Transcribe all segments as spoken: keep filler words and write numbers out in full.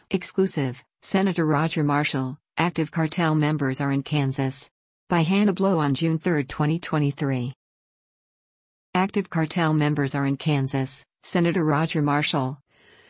Exclusive, Senator Roger Marshall, active cartel members are in Kansas. By Hannah Blow on June third, twenty twenty-three. Active cartel members are in Kansas, Senator Roger Marshall,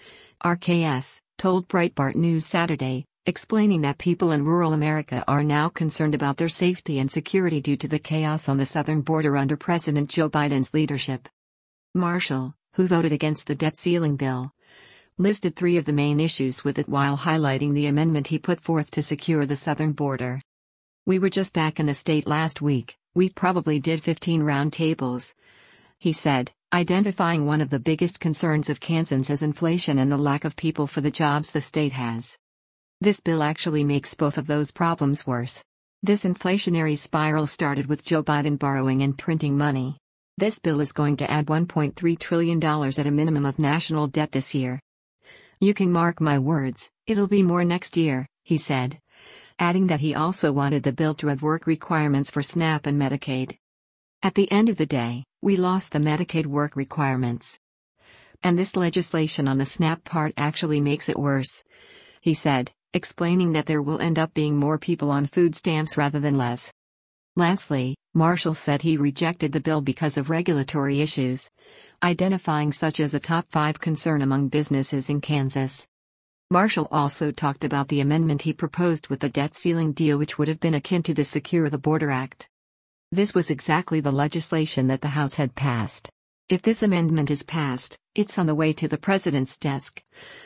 R K S, told Breitbart News Saturday, explaining that people in rural America are now concerned about their safety and security due to the chaos on the southern border under President Joe Biden's leadership. Marshall, who voted against the debt ceiling bill, listed three of the main issues with it while highlighting the amendment he put forth to secure the southern border. "We were just back in the state last week, we probably did fifteen round tables," he said, identifying one of the biggest concerns of Kansans as inflation and the lack of people for the jobs the state has. This bill actually makes both of those problems worse. This inflationary spiral started with Joe Biden borrowing and printing money. This bill is going to add one point three trillion dollars at a minimum of national debt this year. "You can mark my words, it'll be more next year," he said, adding that he also wanted the bill to have work requirements for SNAP and Medicaid. "At the end of the day, we lost the Medicaid work requirements. And this legislation on the SNAP part actually makes it worse," he said, explaining that there will end up being more people on food stamps rather than less. Lastly, Marshall said he rejected the bill because of regulatory issues, identifying such as a top five concern among businesses in Kansas. Marshall also talked about the amendment he proposed with the debt ceiling deal, which would have been akin to the Secure the Border Act. This was exactly the legislation that the House had passed. "If this amendment is passed, it's on the way to the president's desk,"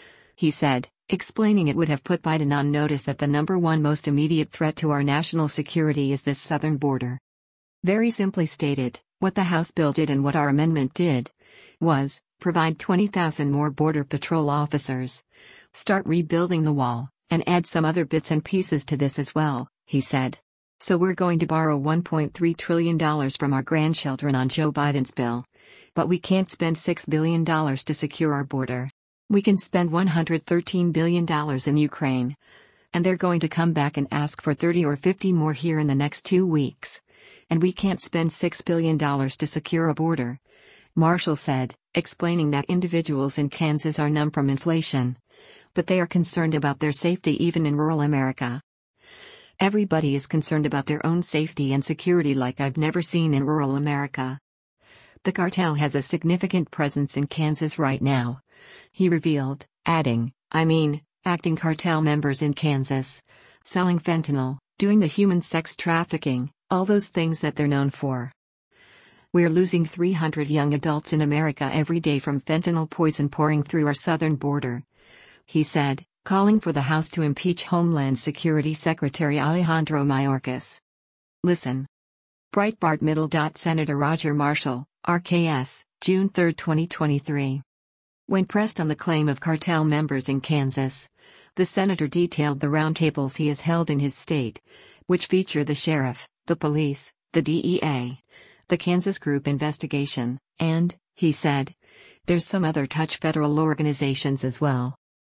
he said, explaining it would have put Biden on notice that the number one most immediate threat to our national security is this southern border. Very simply stated, what the House bill did and what our amendment did was provide twenty thousand more Border Patrol officers, start rebuilding the wall, and add some other bits and pieces to this as well, he said. "So we're going to borrow one point three trillion dollars from our grandchildren on Joe Biden's bill. But we can't spend six billion dollars to secure our border. We can spend one hundred thirteen billion dollars in Ukraine. And they're going to come back and ask for thirty or fifty more here in the next two weeks. And we can't spend six billion dollars to secure a border," Marshall said, explaining that individuals in Kansas are numb from inflation. But they are concerned about their safety even in rural America. "Everybody is concerned about their own safety and security like I've never seen in rural America. The cartel has a significant presence in Kansas right now," he revealed, adding, "I mean, acting cartel members in Kansas, selling fentanyl, doing the human sex trafficking, all those things that they're known for. We're losing three hundred young adults in America every day from fentanyl poison pouring through our southern border," he said, calling for the House to impeach Homeland Security Secretary Alejandro Mayorkas. Listen. Breitbart Middle. Senator Roger Marshall, R K S, June third, twenty twenty-three. When pressed on the claim of cartel members in Kansas, the senator detailed the roundtables he has held in his state, which feature the sheriff, the police, the D E A, the Kansas Group Investigation, and, he said, there's some other touch federal organizations as well.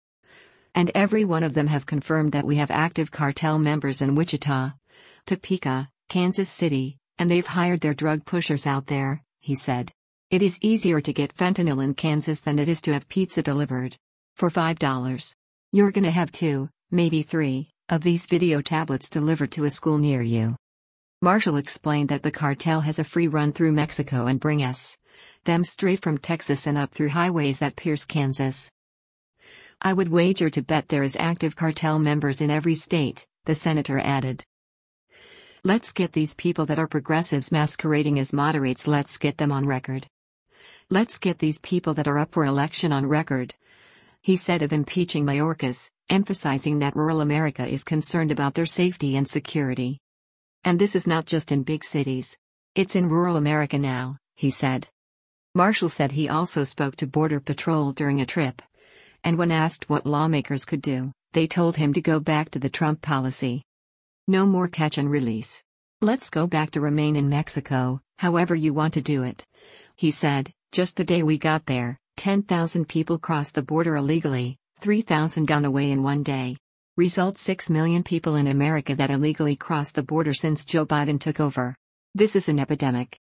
"And every one of them have confirmed that we have active cartel members in Wichita, Topeka, Kansas City, and they've hired their drug pushers out there," he said. "It is easier to get fentanyl in Kansas than it is to have pizza delivered. For five dollars. You're gonna have two, maybe three, of these video tablets delivered to a school near you." Marshall explained that the cartel has a free run through Mexico and bring us them straight from Texas and up through highways that pierce Kansas. "I would wager to bet there is active cartel members in every state," the senator added. "Let's get these people that are progressives masquerading as moderates, let's get them on record. Let's get these people that are up for election on record," he said of impeaching Mayorkas, emphasizing that rural America is concerned about their safety and security. "And this is not just in big cities. It's in rural America now," he said. Marshall said he also spoke to Border Patrol during a trip. And when asked what lawmakers could do, they told him to go back to the Trump policy. "No more catch and release. Let's go back to remain in Mexico, however you want to do it," he said. "Just the day we got there, ten thousand people crossed the border illegally, three thousand gone away in one day. Result six million people in America that illegally crossed the border since Joe Biden took over. This is an epidemic."